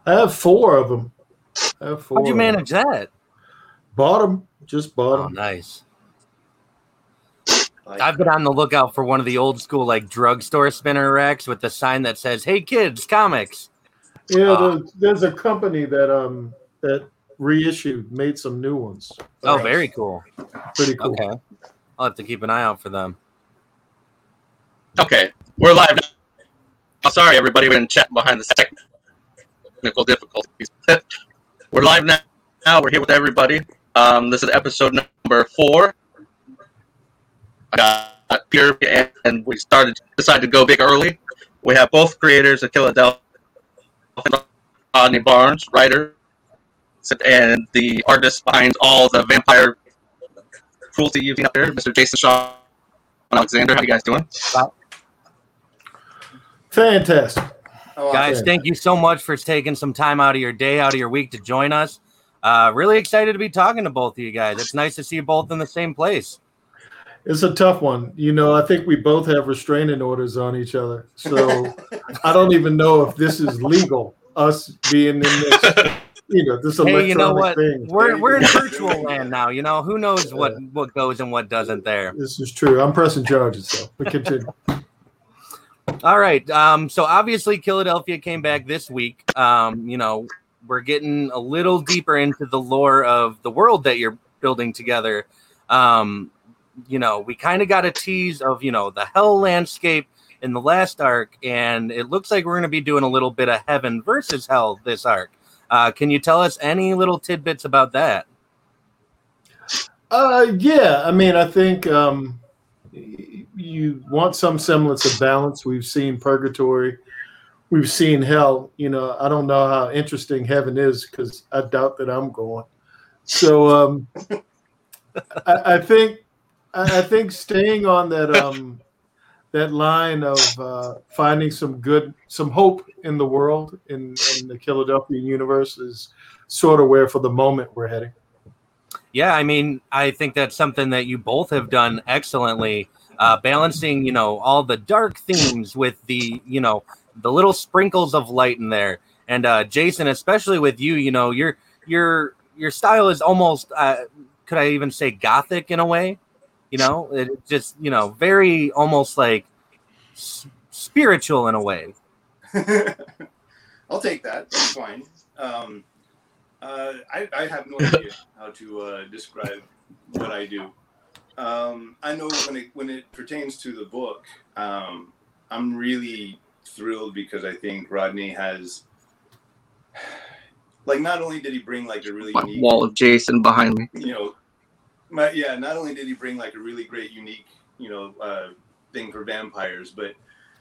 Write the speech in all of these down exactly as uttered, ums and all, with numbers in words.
I have four of them. I have four. How'd you manage that? Bought them. Just bought Oh, them. nice. I've been on the lookout for one of the old school like drugstore spinner racks with the sign that says, "Hey kids, comics." Yeah, uh, there's, there's a company that um that reissued, made some new ones. Oh, very cool. Pretty cool. Okay, I'll have to keep an eye out for them. Okay, we're live now. Oh, sorry, everybody, we're in chat behind the technical difficulties. We're live now. Now we're here with everybody. Um, this is episode number four. I got Peter, and, and we started decided to go big early. We have both creators of Philadelphia, Rodney Barnes, writer, and the artist behind all the vampire cruelty you've seen up there, Mister Jason Shaw Alexander. How you guys doing? Fantastic. Oh, guys, fantastic. Thank you so much for taking some time out of your day, out of your week to join us. Uh, really excited to be talking to both of you guys. It's nice to see you both in the same place. It's a tough one. You know, I think we both have restraining orders on each other. So I don't even know if this is legal, us being in this, you know, this electronic hey, you know what? thing. We're, we're in virtual land now. You know, who knows what, what goes and what doesn't there. This is true. I'm pressing charges, so we continue. All right. Um, so obviously Philadelphia came back this week. Um, you know, we're getting a little deeper into the lore of the world that you're building together. Um, you know, we kind of got a tease of, you know, the hell landscape in the last arc, and it looks like we're going to be doing a little bit of heaven versus hell this arc. Uh, can you tell us any little tidbits about that? Uh, yeah. I mean, I think um, you want some semblance of balance. We've seen purgatory. We've seen hell. You know, I don't know how interesting heaven is because I doubt that I'm going. So um, I, I think I think staying on that um, that line of uh, finding some good, some hope in the world, in, in the Philadelphia universe, is sort of where, for the moment, we're heading. Yeah, I mean, I think that's something that you both have done excellently, uh, balancing, you know, all the dark themes with the, you know, the little sprinkles of light in there. And uh, Jason, especially with you, you know, your your your style is almost, uh, could I even say, gothic in a way? You know, it just, you know, very almost like s- spiritual in a way. I'll take that. That's fine. Um, uh, I, I have no idea how to uh, describe what I do. Um, I know when it when it pertains to the book, um, I'm really thrilled because I think Rodney has, like, not only did he bring like a really unique wall of Jason behind me, you know, my, yeah, not only did he bring like a really great, unique, you know, uh, thing for vampires, but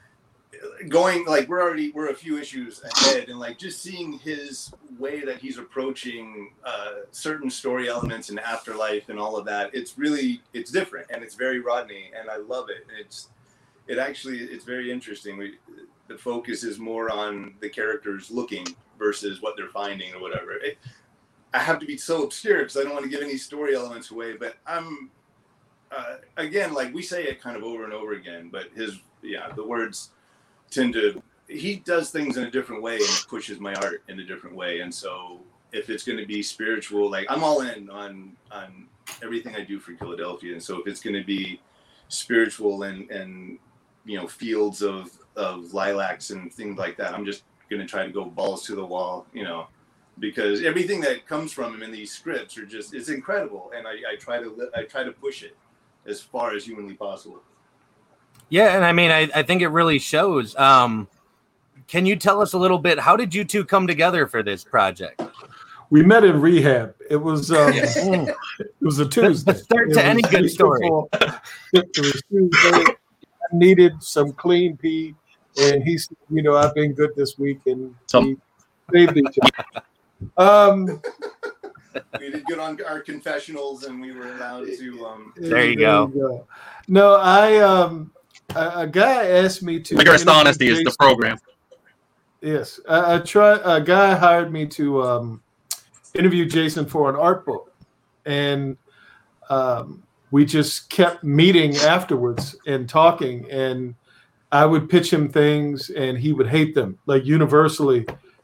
going like we're already we're a few issues ahead, and like just seeing his way that he's approaching uh, certain story elements and afterlife and all of that, it's really it's different and it's very Rodney, and I love it. It's it actually it's very interesting. We the focus is more on the characters looking versus what they're finding or whatever. It, I have to be so obscure because I don't want to give any story elements away, but I'm, uh, again, like we say it kind of over and over again, but his, yeah, the words tend to, he does things in a different way and pushes my art in a different way. And so if it's going to be spiritual, like I'm all in on, on everything I do for Philadelphia. And so if it's going to be spiritual and, and, you know, fields of, of lilacs and things like that, I'm just going to try to go balls to the wall, you know, because everything that comes from him in these scripts are just, it's incredible. And I, I try to, I try to push it as far as humanly possible. Yeah. And I mean, I, I think it really shows. Um, can you tell us a little bit, how did you two come together for this project? We met in rehab. It was, um, it was a Tuesday. The start to any good story. It was Tuesday. I needed some clean pee. And he said, you know, I've been good this week. And he saved each other. Um, we did good on our confessionals, and we were allowed to. Um, there you there go. You go. No, I um, a, a guy asked me to. Biggest honesty is the program. Yes, I, I try. A guy hired me to um, interview Jason for an art book, and um, we just kept meeting afterwards and talking. And I would pitch him things, and he would hate them, like universally.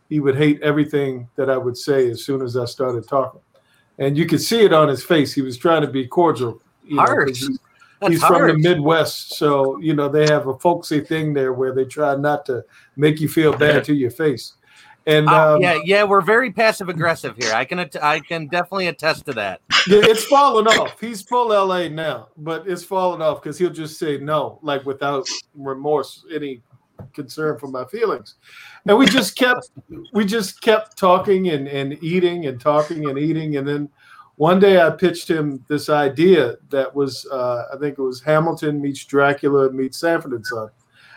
he would hate everything that I would say as soon as I started talking. And you could see it on his face. He was trying to be cordial. You know, 'cause Harsh. he's That's he's from the harsh. Midwest, so you know they have a folksy thing there where they try not to make you feel bad to your face. And Uh, um, yeah, yeah, we're very passive aggressive here. I can, att- I can definitely attest to that. yeah, it's falling off. He's full L A now, but it's falling off because he'll just say no, like without remorse, any concern for my feelings. And we just kept, we just kept talking and, and eating and talking and eating. And then one day I pitched him this idea that was, uh, I think it was Hamilton meets Dracula meets Sanford and Son.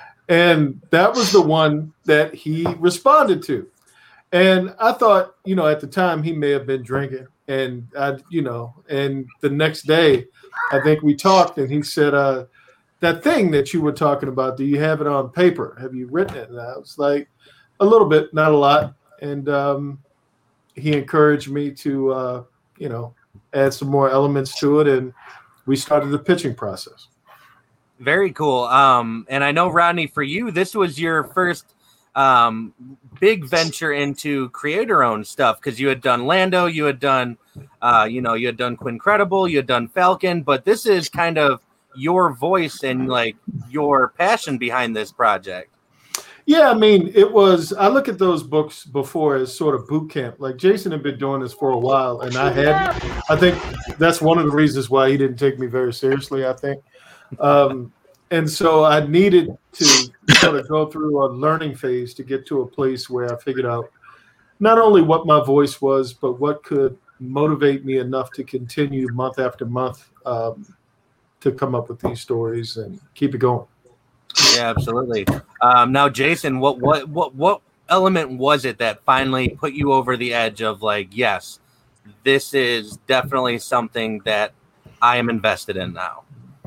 And that was the one that he responded to. And I thought, you know, at the time he may have been drinking. And I, you know, and the next day, I think we talked and he said, uh, that thing that you were talking about, do you have it on paper? Have you written it? And I was like, a little bit, not a lot. And um, he encouraged me to, uh, you know, add some more elements to it. And we started the pitching process. Very cool. Um, and I know, Rodney, for you, this was your first um, big venture into creator-owned stuff because you had done Lando, you had done, uh, you know, you had done Quincredible, you had done Falcon, but this is kind of your voice and like your passion behind this project. Yeah, I mean, it was, I look at those books before as sort of boot camp. Like Jason had been doing this for a while and I hadn't. I think that's one of the reasons why he didn't take me very seriously, I think. Um, and so I needed to sort of go through a learning phase to get to a place where I figured out not only what my voice was, but what could motivate me enough to continue month after month um, to come up with these stories and keep it going. Yeah, absolutely. Um, now, Jason, what, what, what, what element was it that finally put you over the edge of like, yes, this is definitely something that I am invested in now?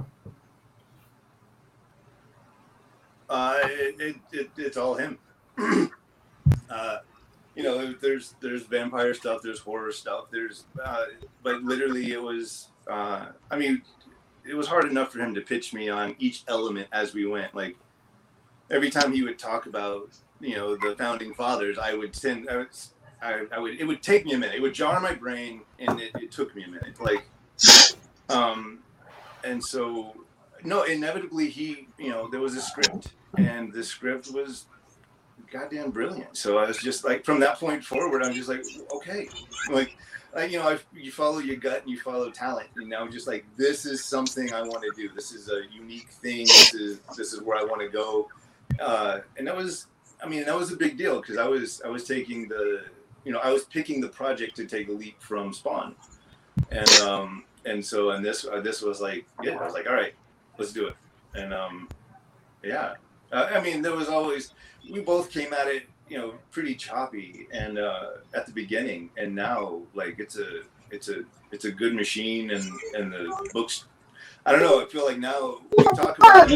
Uh, it, it, it, it's all him. uh, you know, there's there's vampire stuff, there's horror stuff, there's, uh, but literally it was, uh, I mean, it was hard enough for him to pitch me on each element as we went. Like every time he would talk about, you know, the founding fathers, I would send, I would, I, I would, it would take me a minute. It would jar my brain, and it, it took me a minute. Like, um, and so, no, inevitably he, you know, there was a script, and the script was goddamn brilliant. So I was just like, from that point forward, I'm just like, okay, like, like you know, I, you follow your gut and you follow talent, and now I'm just like, this is something I want to do. This is a unique thing. This is this is where I want to go. Uh, and that was, I mean, that was a big deal because I was I was taking the, you know, I was picking the project to take a leap from Spawn, and um and so and this uh, this was like, yeah, I was like, all right, let's do it. And um yeah, uh, I mean, there was always, we both came at it, you know, pretty choppy and uh at the beginning, and now like it's a it's a it's a good machine, and and the books, I don't know, I feel like now we talk about it,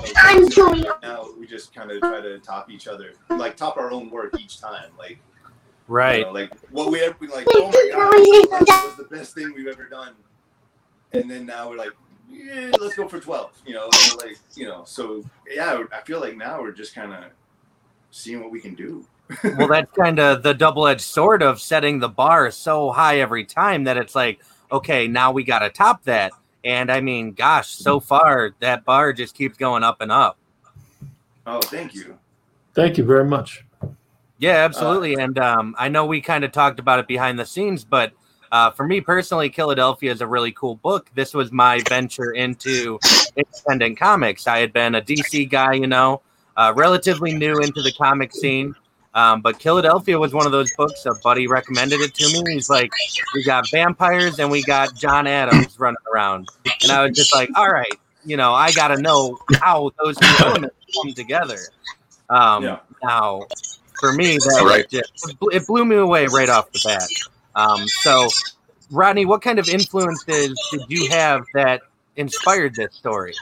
like, now we just kind of try to top each other, like top our own work each time, like Right. you know, like what we ever like, oh my god, that was the best thing we've ever done, and then now we're like, yeah, let's go for twelve, you know, and we're like, you know, so yeah, I feel like now we're just kind of seeing what we can do. Well, that's kind of the double-edged sword of setting the bar so high every time that it's like, okay, now we got to top that. And I mean, gosh, so far that bar just keeps going up and up. Oh, thank you. Thank you very much. Yeah, absolutely. Uh, and um, I know we kind of talked about it behind the scenes, but uh, for me personally, Philadelphia is a really cool book. This was my venture into independent comics. I had been a D C guy, you know, uh, relatively new into the comic scene. Um, but Philadelphia was one of those books. A buddy recommended it to me. He's like, we got vampires and we got John Adams running around. And I was just like, all right, you know, I got to know how those two elements come together. Um, yeah. Now, for me, that right. just, it blew me away right off the bat. Um, so, Rodney, what kind of influences did you have that inspired this story?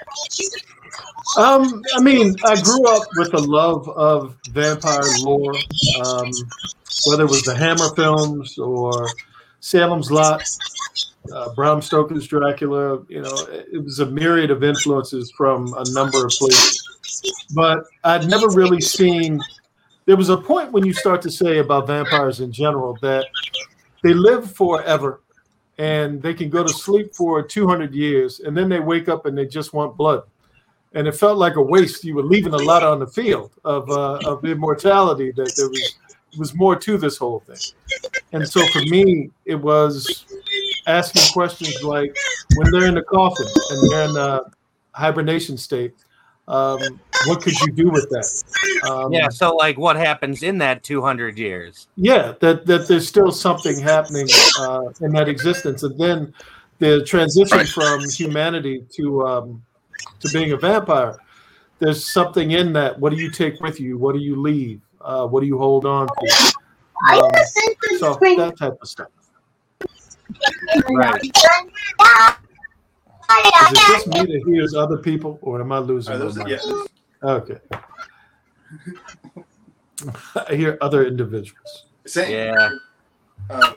Um, I mean, I grew up with a love of vampire lore, um, whether it was the Hammer films or Salem's Lot, uh, Bram Stoker's Dracula. You know, it was a myriad of influences from a number of places. But I'd never really seen there was a point when you start to say about vampires in general that they live forever and they can go to sleep for two hundred years and then they wake up and they just want blood. And it felt like a waste. You were leaving a lot on the field of uh, of immortality, that there was was more to this whole thing. And so for me, it was asking questions like, when they're in the coffin and they're in a hibernation state, um, what could you do with that? Um, yeah, so like what happens in that two hundred years? Yeah, that, that there's still something happening uh, in that existence. And then the transition from humanity to um, to being a vampire, there's something in that. What do you take with you? What do you leave? Uh, what do you hold on to? Um, so that type of stuff. Right. Is it just me that hears other people, or am I losing Are those, my yeah. mind? Okay. I hear other individuals. Same. Yeah. Um,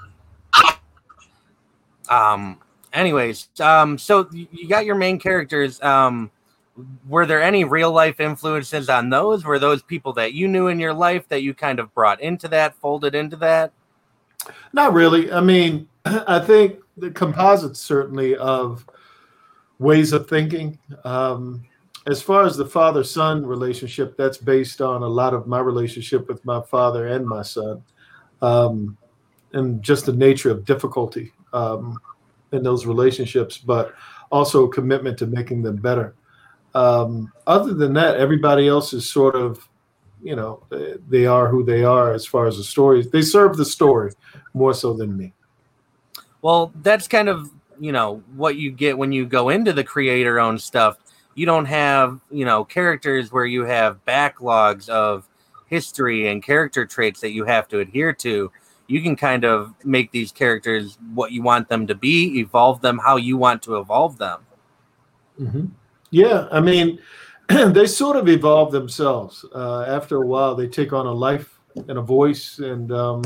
Um. Anyways, um. So you got your main characters. Um. Were there any real life influences on those? Were those people that you knew in your life that you kind of brought into that, folded into that? Not really. I mean, I think the composite certainly of ways of thinking. Um, as far as the father-son relationship, that's based on a lot of my relationship with my father and my son, um, and just the nature of difficulty um, in those relationships, but also a commitment to making them better. Um, other than that, everybody else is sort of, you know, they are who they are as far as the stories. They serve the story more so than me. Well, that's kind of, you know, what you get when you go into the creator-owned stuff. You don't have, you know, characters where you have backlogs of history and character traits that you have to adhere to. You can kind of make these characters what you want them to be, evolve them how you want to evolve them. Mm-hmm. Yeah, I mean, they sort of evolve themselves. Uh, after a while, they take on a life and a voice and um,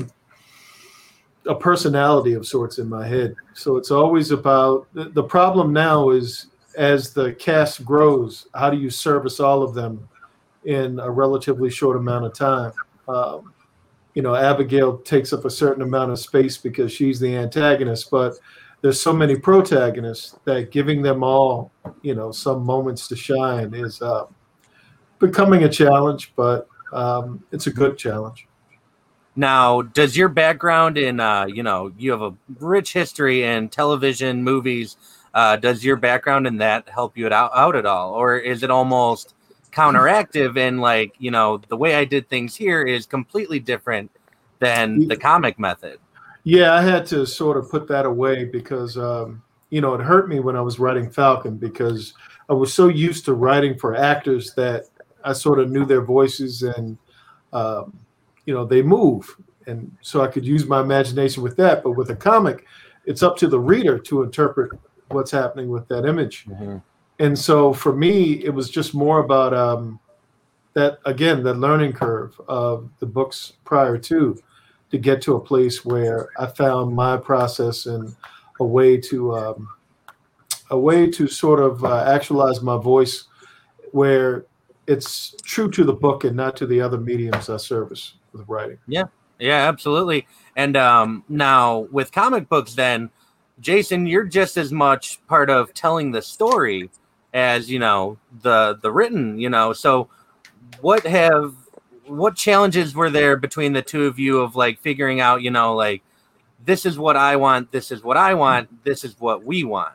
a personality of sorts in my head. So it's always about, the, the problem now is, as the cast grows, how do you service all of them in a relatively short amount of time? Um, you know, Abigail takes up a certain amount of space because she's the antagonist, but there's so many protagonists that giving them all, you know, some moments to shine is uh, becoming a challenge, but um, it's a good challenge. Now, does your background in, uh, you know, you have a rich history in television, movies, uh, does your background in that help you out, out at all? Or is it almost counteractive in, like, you know, the way I did things here is completely different than the comic method? Yeah, I had to sort of put that away because, um, you know, it hurt me when I was writing Falcon because I was so used to writing for actors that I sort of knew their voices and, um, you know, they move. And so I could use my imagination with that. But with a comic, it's up to the reader to interpret what's happening with that image. Mm-hmm. And so for me, it was just more about um, that, again, the learning curve of the books prior to. to get to a place where I found my process and a way to um, a way to sort of uh, actualize my voice where it's true to the book and not to the other mediums I service with writing. Yeah, yeah, absolutely. And um, now with comic books then, Jason, you're just as much part of telling the story as, you know, the the written, you know. So what have what challenges were there between the two of you of like figuring out, you know, like, this is what I want, this is what I want, this is what we want?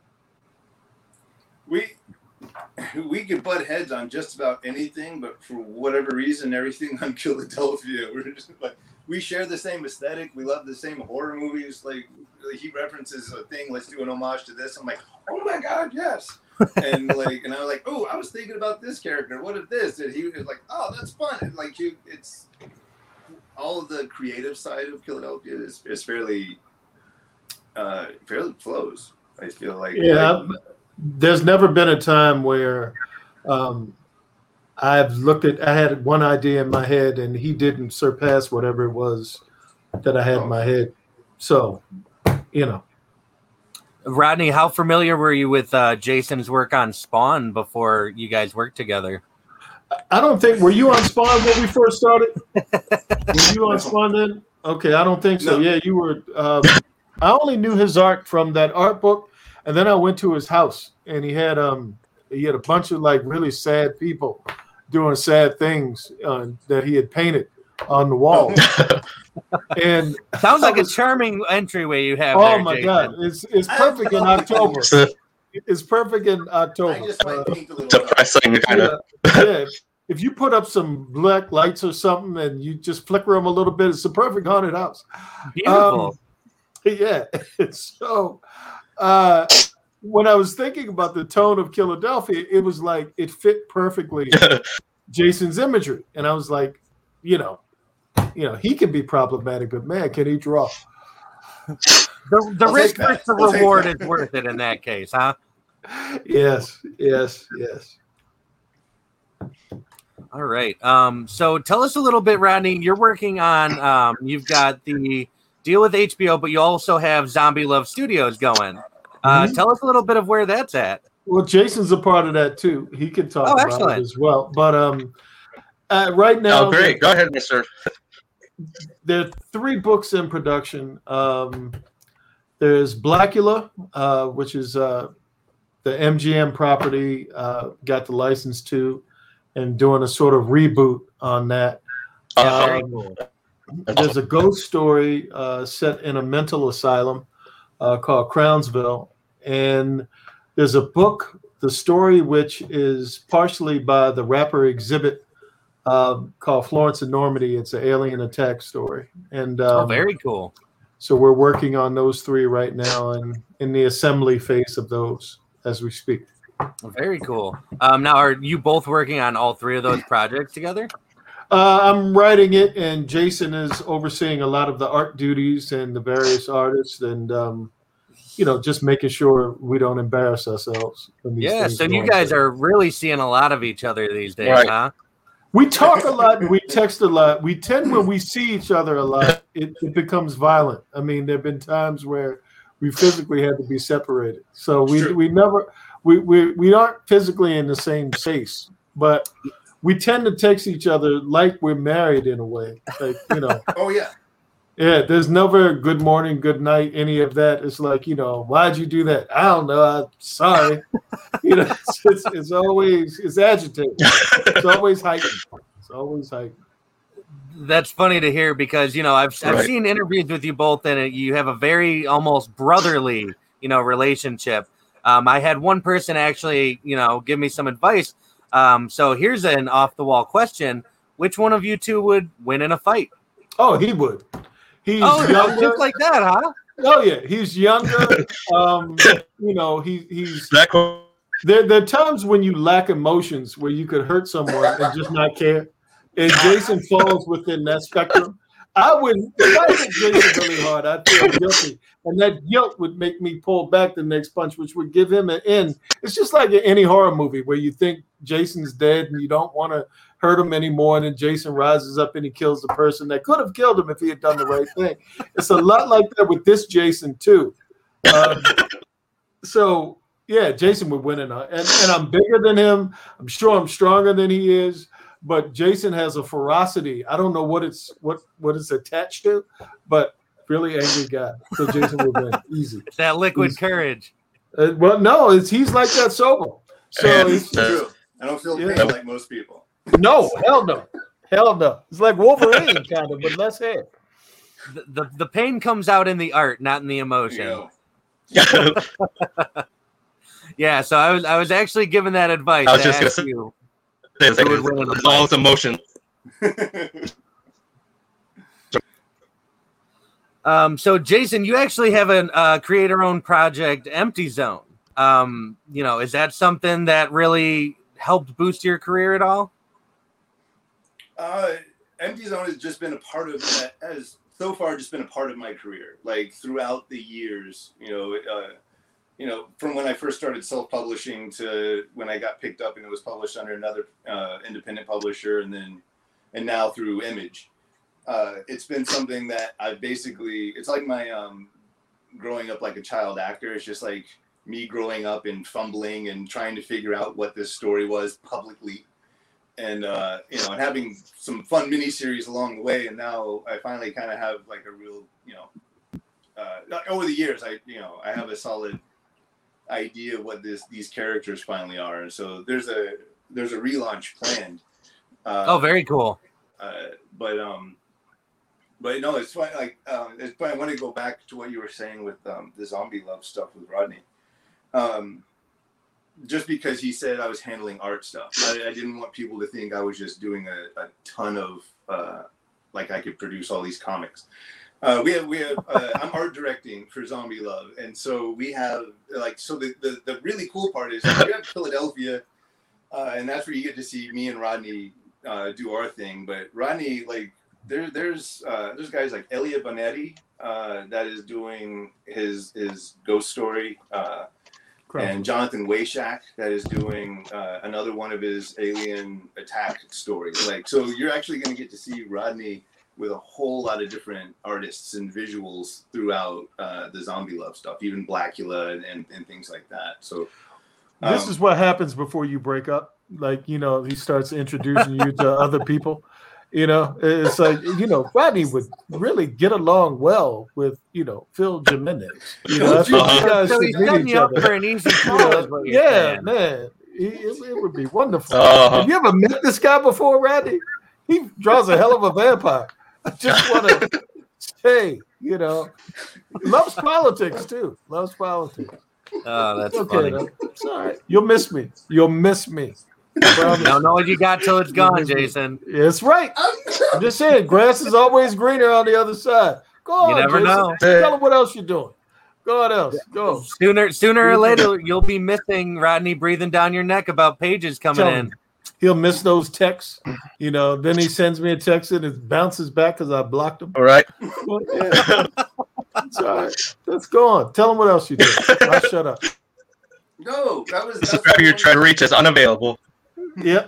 We we could butt heads on just about anything, but for whatever reason, everything on Philadelphia, we're just like, we share the same aesthetic. We love the same horror movies. Like, he references a thing, let's do an homage to this. I'm like, oh my God, yes. and like, and I was like, oh, I was thinking about this character. What if this? And he was like, oh, that's fun. And like, you, it's all of the creative side of Philadelphia is, is fairly, uh, fairly flows. I feel like, yeah. like, there's never been a time where um, I've looked at. I had one idea in my head, and he didn't surpass whatever it was that I had oh. in my head. So, you know. Rodney, how familiar were you with uh, Jason's work on Spawn before you guys worked together? I don't think, were you on Spawn when we first started? Were you on Spawn then? Okay, I don't think so. No. Yeah, you were. Um, I only knew his art from that art book, and then I went to his house, and he had um he had a bunch of like really sad people doing sad things uh, that he had painted on the wall. And Sounds like I was- a charming entryway you have. oh there, my Jason. God, it's it's perfect in October. It's perfect in I October. just might Uh, paint a little. Depressing, kind of. yeah, yeah. If you put up some black lights or something and you just flicker them a little bit, it's a perfect haunted house. Beautiful. Um, yeah. So uh, when I was thinking about the tone of Philadelphia, it was like it fit perfectly Jason's imagery. And I was like, you know, you know, he can be problematic, but man, can he draw? the the I'll risk take that. versus the I'll take reward that. is worth it in that case, huh? Yes, yes, yes. All right. Um, so tell us a little bit, Rodney. You're working on. Um, you've got the deal with H B O, but you also have Zombie Love Studios going. Uh, Mhm. Tell us a little bit of where that's at. Well, Jason's a part of that too. He can talk Oh, about excellent. it as well. But um, uh, right now, Oh, great. Go ahead, mister. there are three books in production. Um, there's Blackula, uh, which is uh, the M G M property, uh, got the license to, and doing a sort of reboot on that. Uh, Very Um, cool. There's a ghost story uh, set in a mental asylum uh, called Crownsville. And there's a book, the story, which is partially by the rapper Exhibit, um, called Florence and Normandy. It's an alien attack story. And um, Oh, very cool. so we're working on those three right now and in the assembly phase of those as we speak. Very cool. Um, now, are you both working on all three of those projects together? Uh, I'm writing it, and Jason is overseeing a lot of the art duties and the various artists, and um, you know, just making sure we don't embarrass ourselves. when these Yeah. things So go you on. guys are really seeing a lot of each other these days, Right. huh? We talk a lot and we text a lot. We tend, when we see each other a lot, it, it becomes violent. I mean, there have been times where we physically had to be separated. So we Sure. we never we, we we aren't physically in the same space, but we tend to text each other like we're married in a way. Like, you know, Oh yeah. yeah, there's never good morning, good night, any of that. It's like, you know, why'd you do that? I don't know. I'm sorry. You know, it's, it's, it's always, it's agitated. It's always heightened. It's always heightened. That's funny to hear because you know I've I've Right. seen interviews with you both, and it, you have a very almost brotherly you know relationship. Um, I had one person actually you know give me some advice. Um, so here's an off the wall question: which one of you two would win in a fight? Oh, he would. He's Oh, younger. just like that, huh? Oh, yeah. He's younger. Um, you know, he, he's, That cool. there, there are times when you lack emotions where you could hurt someone and just not care. And Jason falls within that spectrum. I wouldn't, if I hit Jason really hard, I'd feel guilty. And that guilt would make me pull back the next punch, which would give him an end. It's just like in any horror movie where you think Jason's dead and you don't want to hurt him anymore. And then Jason rises up and he kills the person that could have killed him if he had done the right thing. It's a lot like that with this Jason, too. Um, so, yeah, Jason would win. In a, and, and I'm bigger than him. I'm sure I'm stronger than he is. But Jason has a ferocity. I don't know what it's what what it's attached to, but really angry guy. So Jason will win easy. It's that liquid He's- courage. Uh, well, no, it's he's like that sober. So And- it's, True. I don't feel Yeah. pain like most people. no, hell no, hell no. It's like Wolverine kind of, but less hair. The, the the pain comes out in the art, not in the You emotion. know. Yeah. So I was I was actually given that advice. I was to just gonna ask say- you. It's Who would win in a it's all its emotion. Um, so Jason, you actually have a uh, creator-owned project, Empty Zone. Um, you know, is that something that really helped boost your career at all? Uh, Empty Zone has just been a part of that. Has so far just been a part of my career. Like throughout the years, you know, uh, you know, from when I first started self-publishing to when I got picked up and it was published under another uh, independent publisher, and then and now through Image. Uh, it's been something that I basically. It's like my um, growing up like a child actor. It's just like me growing up and fumbling and trying to figure out what this story was publicly. and uh, you know, and having some fun miniseries along the way. And now I finally kind of have like a real, you know, uh, over the years, I you know, I have a solid idea of what this these characters finally are. And so there's a there's a relaunch planned. Uh, oh, very cool. Uh, but um, but no, it's funny. Like um, it's funny. I want to go back to what you were saying with um, the zombie love stuff with Rodney. Um, just because he said I was handling art stuff, I, I didn't want people to think I was just doing a, a ton of uh, like I could produce all these comics. Uh, we have we have uh, I'm art directing for Zombie Love, and so we have like so the the, the really cool part is we have Philadelphia, uh, and that's where you get to see me and Rodney uh, do our thing. But Rodney, like there there's uh, there's guys like Elliot Bonetti uh, that is doing his his ghost story. Uh, And Jonathan Wayshak that is doing uh, another one of his alien attack stories. Like, so you're actually going to get to see Rodney with a whole lot of different artists and visuals throughout uh, the Zombie Love stuff, even Blackula and, and, and things like that. So um, this is what happens before you break up. Like, you know, he starts introducing you to other people. You know, it's like, you know, Rodney would really get along well with, you know, Phil Jimenez. You know, that's what you guys So should he's meet setting each you up other. for an easy call. is what you're Yeah, saying. man. He, it, it would be wonderful. Uh-huh. Have you ever met this guy before, Rodney? He draws a hell of a vampire. I just want to say, you know, loves politics too. Loves politics. Oh, that's Okay, funny. though. It's all right. You'll miss me. You'll miss me. Promise. Don't know what you got till it's gone, Jason. It's right. I'm just saying, grass is always greener on the other side. Go on, You never Jason. know. Tell them what else you're doing. Go on else. Go. Sooner, sooner or later, you'll be missing Rodney breathing down your neck about pages coming Tell in. him. He'll miss those texts. You know, then he sends me a text and it bounces back because I blocked him. All right. Well, yeah. It's all right. Let's go on. Tell him what else you do. I'll shut up. no, that was The that's subscriber you're trying to reach is unavailable. Yep.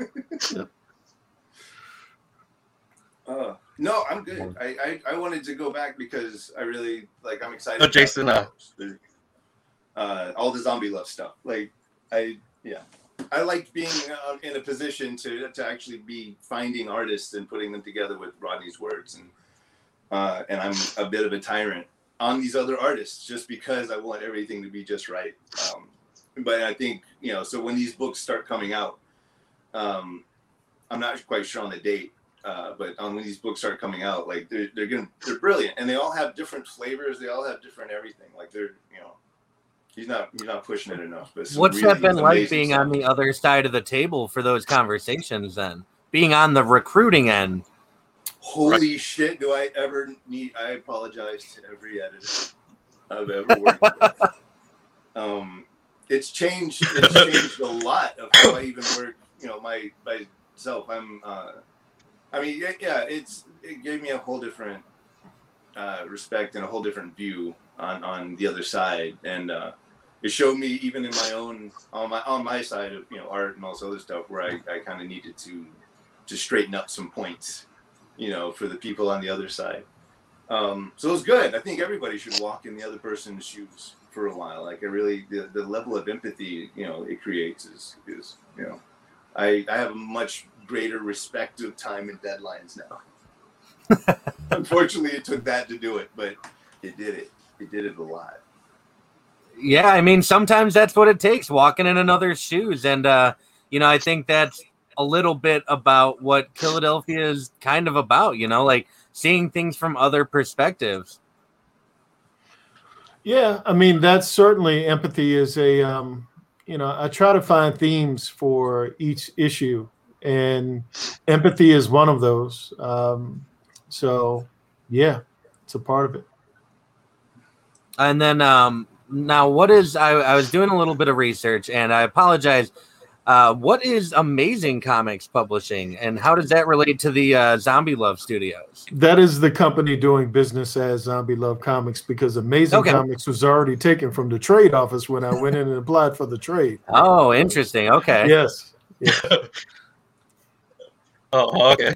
Uh, no, I'm good. I, I, I wanted to go back because I really like. I'm excited. Oh, about Jason, uh, the- uh, all the Zombie Love stuff. Like, I yeah, I like being uh, in a position to to actually be finding artists and putting them together with Rodney's words, and uh, and I'm a bit of a tyrant on these other artists just because I want everything to be just right. Um, but I think you know, so when these books start coming out, um, I'm not quite sure on the date. Uh, but um, when these books start coming out, like they're they're gonna they're brilliant, and they all have different flavors. They all have different everything. Like they're you know, he's not he's not pushing it enough. But some What's really that been like amazing being stuff. on the other side of the table for those conversations then? Being on the recruiting end. Holy shit! Do I ever need? I apologize to every editor I've ever worked with. Um, it's changed. It's changed a lot of how I even work. You know, my myself. I'm. Uh, I mean, yeah, yeah, it's it gave me a whole different uh, respect and a whole different view on, on the other side, and uh, it showed me even in my own on my on my side of you know art and all this other stuff where I, I kind of needed to to straighten up some points, you know, for the people on the other side. Um, so it was good. I think everybody should walk in the other person's shoes for a while. Like, I really the, the level of empathy you know it creates is is you know I I have a much greater respect of time and deadlines now. Unfortunately, it took that to do it, but it did it. It did it a lot. Yeah, I mean, sometimes that's what it takes, walking in another's shoes. And, uh, you know, I think that's a little bit about what Philadelphia is kind of about, you know, like seeing things from other perspectives. Yeah, I mean, that's certainly empathy is a, um, you know, I try to find themes for each issue, and empathy is one of those. Um, so, yeah, it's a part of it. And then um, now what is, I, I was doing a little bit of research, and I apologize. Uh, what is Amazing Comics Publishing, and how does that relate to the uh, Zombie Love Studios? That is the company doing business as Zombie Love Comics, because Amazing Okay. Comics was already taken from the trade office when I went in and applied for the trade. Oh, interesting. Okay. Yes. Yeah. Oh, okay.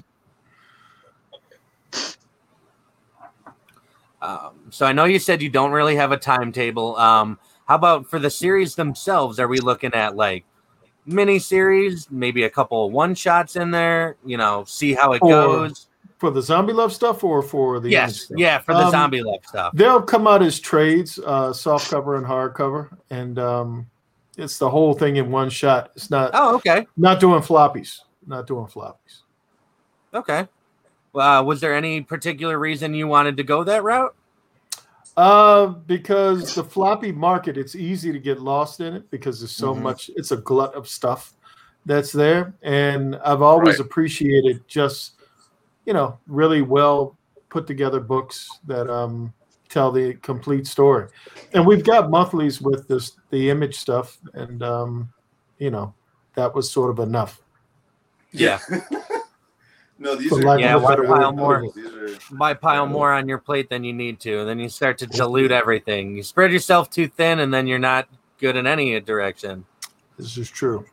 Um, so I know you said you don't really have a timetable. Um, how about for the series themselves? Are we looking at like miniseries, maybe a couple one shots in there. You know, see how it Or- goes. For the Zombie Love stuff or for the image Yes, stuff? yeah, for the Um, Zombie Love stuff. They'll come out as trades, uh, soft cover and hardcover, and um, it's the whole thing in one shot. It's not Oh, okay, not doing floppies. Not doing floppies. okay. Uh, was there any particular reason you wanted to go that route? Uh, because the floppy market, it's easy to get lost in it because there's so Mhm. much. It's a glut of stuff that's there, and I've always Right. appreciated just you know really well put together books that um tell the complete story. And we've got monthlies with this the image stuff, and um, you know that was sort of enough. Yeah. No, these For are lack Yeah, of a why better pile word. more? These are Why pile more on your plate than you need to? And then you start to dilute everything. You spread yourself too thin, and then you're not good in any direction. This is true.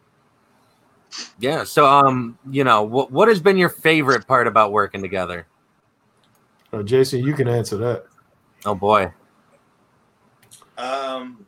Yeah. So, um, you know, what what has been your favorite part about working together? Uh, Jason, you can answer that. Oh boy. um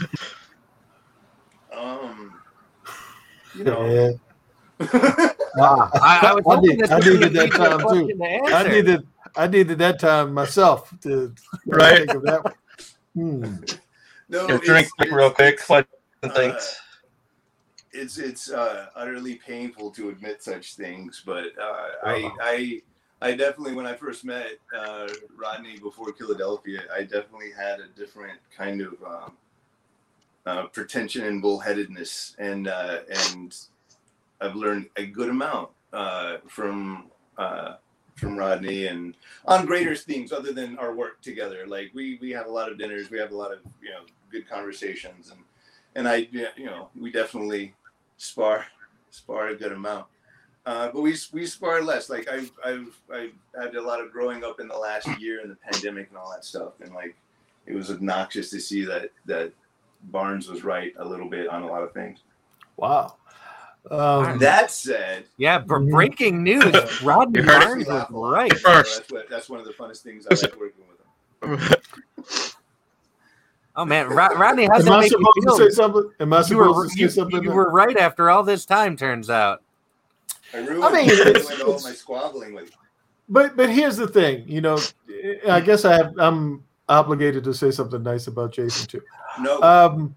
um you know. Yeah. Ah, I, I was I hoping did- this I was needed gonna that be your time, too. question to I answer. needed I needed that time myself to Right. think of that one. Hmm. No, Your it's, drink it's, real quick. it's, What uh, thanks. it's it's uh, utterly painful to admit such things, but uh, I Uh-huh. I I definitely, when I first met uh, Rodney before Philadelphia, I definitely had a different kind of um, uh, pretension and bullheadedness, and uh, and I've learned a good amount uh, from uh, from Rodney, and on greater things other than our work together. Like we we have a lot of dinners, we have a lot of you know good conversations, and and I you know we definitely spar spar a good amount. Uh, but we we spar less. Like I've I've I've had a lot of growing up in the last year and the pandemic and all that stuff, and like it was obnoxious to see that that Barnes was right a little bit on a lot of things. Wow. Um, That said, Yeah, br- Mhm. breaking news. Rodney You heard it. Barnes was laugh a lot. right. So First. that's what that's one of the funnest things I like working with him. Oh man, Rod- Rodney, how's am that I make you supposed to feel? say something? Am I You supposed were to say you, something? you were right after all this time. Turns out. I ruined, I mean, I it's- ruined all it's- my squabbling with you. But but here's the thing, you know, I guess I have I'm obligated to say something nice about Jason too. No, Um,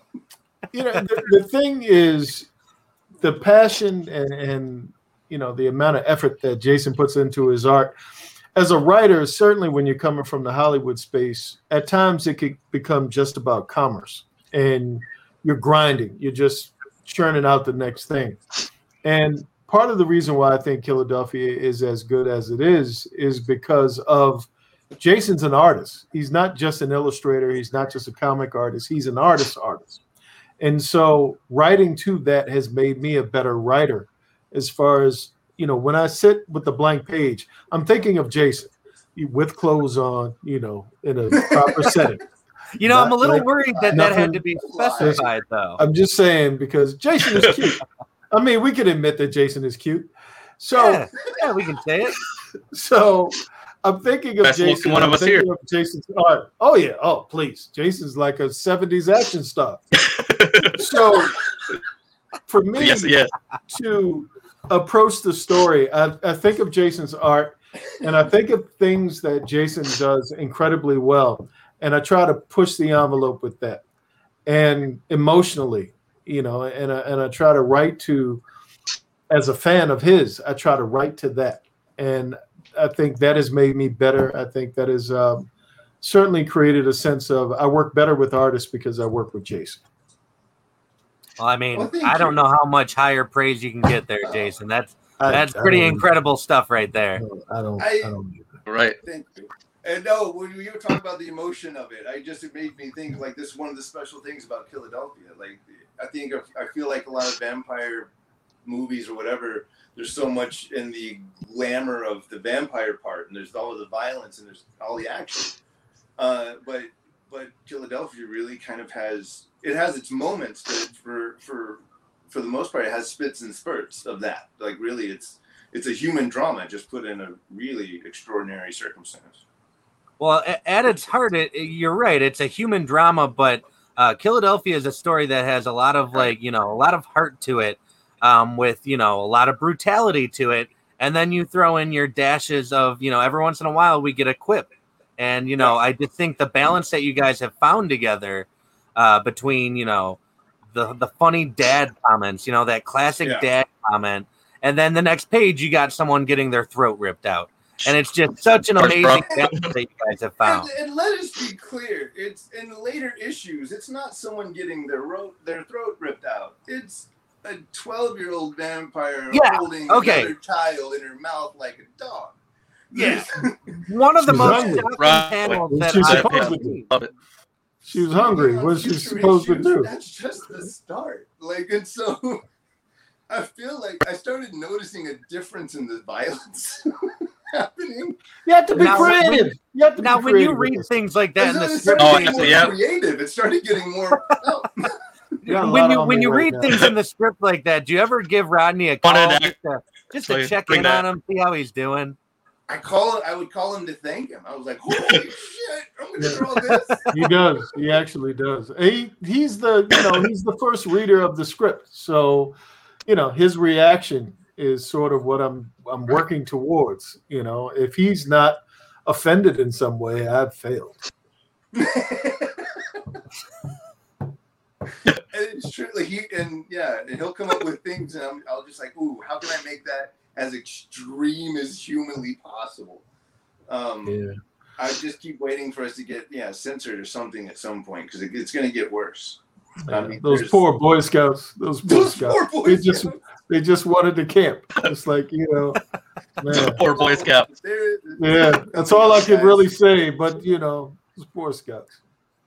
you know, the, the thing is the passion and, and you know the amount of effort that Jason puts into his art. As a writer, certainly when you're coming from the Hollywood space, at times it could become just about commerce, and you're grinding. You're just churning out the next thing. And part of the reason why I think Philadelphia is as good as it is is because of Jason's an artist. He's not just an illustrator. He's not just a comic artist. He's an artist artist. And so writing to that has made me a better writer as far as, you know, when I sit with the blank page, I'm thinking of Jason with clothes on, you know, in a proper setting. You know, I'm a Not little like worried that that had nothing- to be specified, though. I'm just saying because Jason is cute. I mean, we can admit that Jason is cute. So, Yeah, yeah, we can say it. so I'm thinking of Best looking Jason. one of I'm us thinking here. of Jason's art. Oh yeah. Oh please. Jason's like a seventies action star. So for me Yes, yes. to approach the story, I, I think of Jason's art, and I think of things that Jason does incredibly well, and I try to push the envelope with that, and emotionally, you know, and I, and I try to write to, as a fan of his, I try to write to that, and I think that has made me better. I think that has um, certainly created a sense of I work better with artists because I work with Jason. Well, I mean, Well, thank I don't you. know how much higher praise you can get there, Jason. That's I- that's I pretty don't- incredible stuff right there. I don't. I don't. I- I don't Right. Thank you. And no, when you were talking about the emotion of it, I just it made me think like this is one of the special things about Philadelphia. Like I think of, I feel like a lot of vampire movies or whatever, there's so much in the glamour of the vampire part, and there's all of the violence and there's all the action. Uh, but but Philadelphia really kind of has it has its moments, but for for for the most part, it has spits and spurts of that. Like really, it's it's a human drama just put in a really extraordinary circumstance. Well, a- at its heart, it, it- you're right. It's a human drama, but uh, Philadelphia is a story that has a lot of like, you know, a lot of heart to it, um, with, you know, a lot of brutality to it. And then you throw in your dashes of, you know, every once in a while we get a quip. And, you know, I just think the balance that you guys have found together uh, between, you know, the, the funny dad comments, you know, that classic yeah. dad comment. And then the next page, you got someone getting their throat ripped out. And it's just such an amazing balance that you guys have found. And, and let us be clear. It's in later issues. It's not someone getting their, ro- their throat ripped out. It's a twelve-year-old vampire yeah, holding okay. another child in her mouth like a dog. Yeah. One of the She's most hungry. shocking panels What that she's I've supposed to do. Love it. She was hungry. What's she supposed to do? That's just the start. Like, and so I feel like I started noticing a difference in the violence happening. You have to be now, creative. When, you have to now, be when you read things like that in the script, oh, more yeah. creative. It started getting more. Oh. When you when you right read now. things in the script like that, do you ever give Rodney a call just to, just to check in that. on him, see how he's doing? I call I would call him to thank him. I was like, "Holy shit, I'm gonna draw this." He does. He actually does. He he's the you know he's the first reader of the script, so you know his reaction is sort of what I'm I'm working towards. You know, if he's not offended in some way, I've failed. And it's true. Like he and yeah, and he'll come up with things, and I'm, I'll just like, "Ooh, how can I make that as extreme as humanly possible?" Um, yeah. I just keep waiting for us to get yeah censored or something at some point because it, it's going to get worse. Yeah. I mean, those poor Boy Scouts. Those Boy those Scouts. Poor Boy they Scouts. just they just wanted to camp. It's like you know, man. Poor Boy Scouts. Yeah, that's all I can really say. But you know, those Boy Scouts.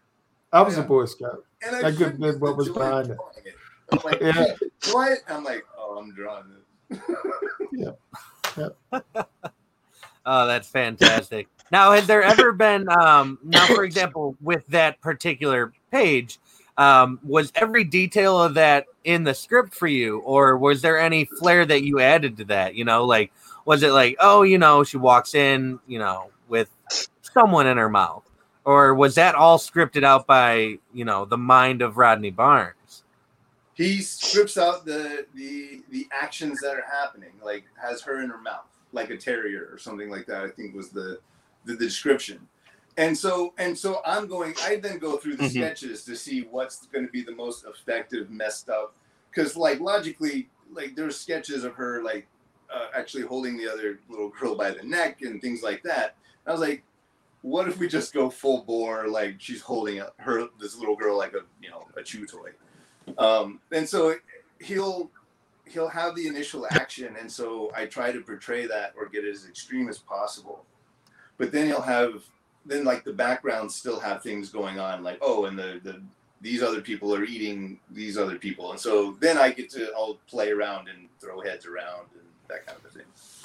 I was yeah. a Boy Scout. And I that could have been what was behind it. it. I'm like, yeah. What? I'm like, oh, I'm drawing this. yeah. yeah. Oh, that's fantastic. Now, has there ever been, um, now, for example, with that particular page, um, was every detail of that in the script for you, or was there any flair that you added to that? You know, like, was it like, oh, you know, she walks in, you know, with someone in her mouth? Or was that all scripted out by, you know, the mind of Rodney Barnes? He scripts out the the the actions that are happening, like has her in her mouth, like a terrier or something like that. I think was the the, the description. And so and so I'm going. I then go through the mm-hmm. sketches to see what's going to be the most effective, messed up. Because like logically, like there's sketches of her like uh, actually holding the other little girl by the neck and things like that. I was like, what if we just go full bore, like she's holding a, her this little girl like a you know a chew toy, um, and so he'll he'll have the initial action, and so I try to portray that or get it as extreme as possible, but then he'll have then like the background still have things going on, like oh, and the the these other people are eating these other people, and so then I get to I'll play around and throw heads around and that kind of a thing.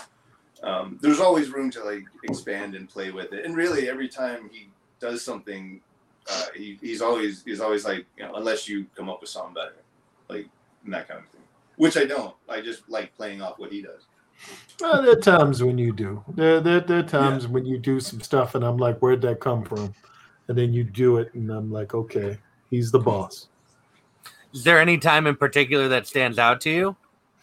Um, there's always room to like expand and play with it, and really every time he does something, uh, he, he's always he's always like, you know, unless you come up with something better, like that kind of thing. Which I don't. I just like playing off what he does. Well, there are times when you do. There, there, there are times yeah. when you do some stuff, and I'm like, where'd that come from? And then you do it, and I'm like, okay, he's the boss. Is there any time in particular that stands out to you?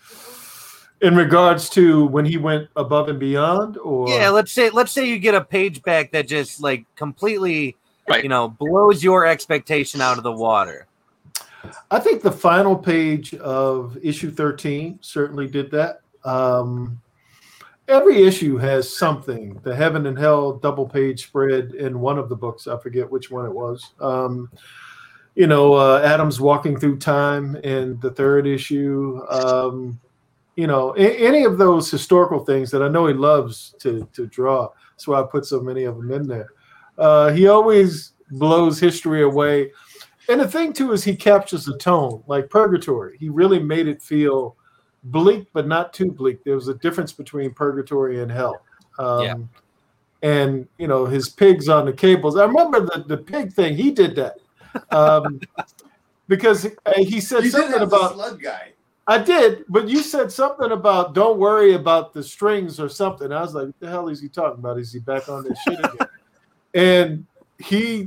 In regards to when he went above and beyond, or yeah, let's say let's say you get a page back that just like completely, right. you know, blows your expectation out of the water. I think the final page of issue thirteen certainly did that. Um, every issue has something. The Heaven and Hell double page spread in one of the books, I forget which one it was. Um, you know, uh, Adam's walking through time in the third issue. Um, You know, any of those historical things that I know he loves to to draw. That's why I put so many of them in there. Uh, he always blows history away. And the thing, too, is he captures the tone. Like Purgatory, he really made it feel bleak, but not too bleak. There was a difference between Purgatory and Hell. Um, yeah. And, you know, his pigs on the cables. I remember the, the pig thing. He did that. Um, because he said you something about the slug guy. I did, but you said something about don't worry about the strings or something. I was like, what the hell is he talking about? Is he back on this shit again? And he,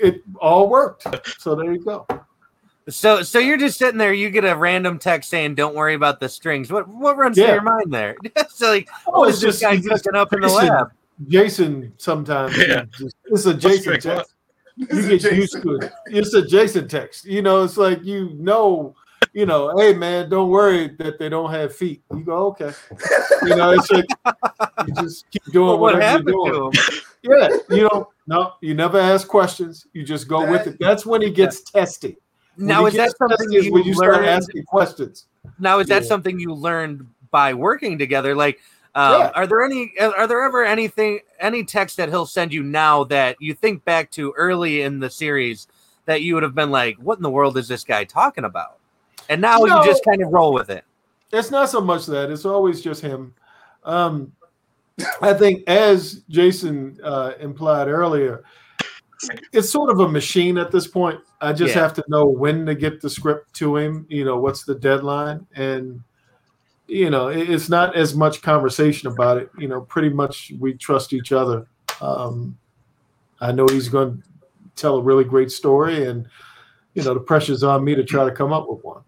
it all worked. So there you go. So, so you're just sitting there. You get a random text saying, "Don't worry about the strings." What what runs Yeah. through your mind there? So like, Oh, what it's is this just- guy it's just cooking up in the Jason- lab? Jason sometimes Yeah. just, it's a Jason drink what? text. You get used to it. It's a Jason text. You know, it's like you know, you know, hey man, don't worry that they don't have feet. You go, okay. You know, it's like you just keep doing Well, what whatever happened you're doing. to him? Yeah, you know, no, you never ask questions. You just go with it. That's when he gets testy. When Now, he is that gets something testy is you when you start learned? asking questions? Now, is that Yeah. something you learned by working together? Like, um, Yeah. are there any? Are there ever anything, any text that he'll send you now that you think back to early in the series that you would have been like, "What in the world is this guy talking about?" And now No. you just kind of roll with it. It's not so much that. It's always just him. Um, I think, as Jason uh, implied earlier, it's sort of a machine at this point. I just Yeah. have to know when to get the script to him. You know, what's the deadline, and you know, it, it's not as much conversation about it. You know, pretty much we trust each other. Um, I know he's going to tell a really great story, and you know, the pressure's on me to try to come up with one.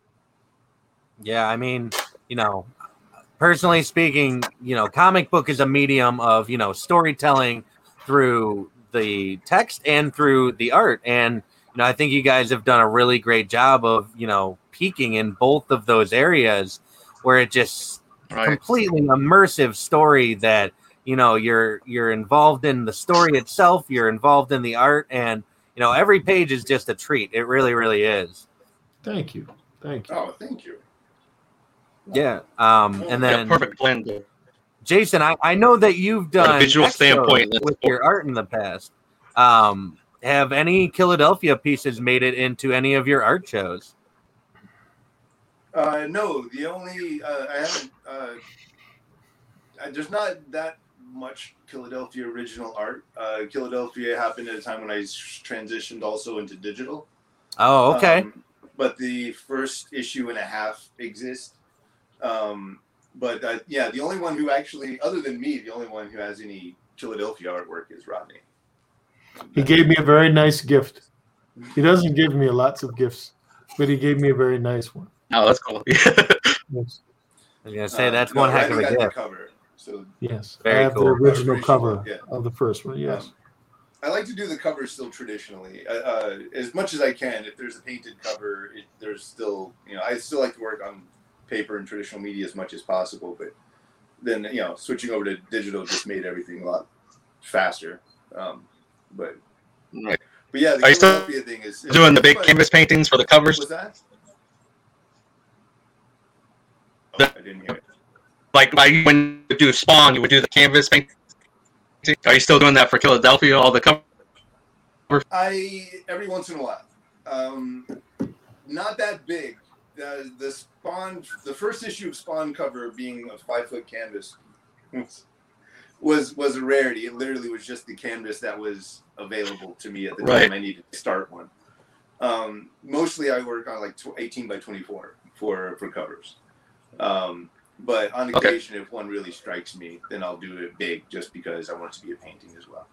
Yeah, I mean, you know, personally speaking, you know, comic book is a medium of, you know, storytelling through the text and through the art. And, you know, I think you guys have done a really great job of, you know, peaking in both of those areas where it just Right. completely immersive story that, you know, you're you're involved in the story itself, you're involved in the art, and, you know, every page is just a treat. It really, really is. Thank you, thank you. Oh, thank you. Yeah. Um, and Yeah, then perfect blend. Jason, I, I know that you've done visual extras standpoint, that's with your art in the past. Um, have any Philadelphia pieces made it into any of your art shows? Uh, no, the only uh, I haven't. Uh, I, there's not that much Philadelphia original art. Uh, Philadelphia happened at a time when I s- transitioned also into digital. Oh, okay. Um, but the first issue and a half exist. Um, but uh, yeah, the only one who actually, other than me, the only one who has any Philadelphia artwork is Rodney. He gave me a very nice gift. He doesn't give me lots of gifts, but he gave me a very nice one. Oh, that's cool. Yes, I was gonna say Uh, that's no, one heck of Rodney a got the gift. cover. So yes. Very I have cool. the original Original, cover yeah. of the first one. Yes. Um, I like to do the cover still traditionally, uh, uh, as much as I can. If there's a painted cover, it, there's still, you know, I still like to work on paper and traditional media as much as possible. But then, you know, switching over to digital just made everything a lot faster. Um, but, Right. but yeah, the Are you still Philadelphia thing is, is Doing the big fun. canvas paintings for the covers. What's that? Oh, I didn't hear it. Like, like when you do Spawn, you would do the canvas painting. Are you still doing that for Philadelphia? All the cover. I every once in a while, um, not that big. The the Spawn, the first issue of Spawn cover being a five foot canvas was was a rarity. It literally was just the canvas that was available to me at the Right. time I needed to start one. Um, mostly, I work on like eighteen by twenty-four for for covers. Um, but on Okay. occasion, if one really strikes me, then I'll do it big just because I want it to be a painting as well.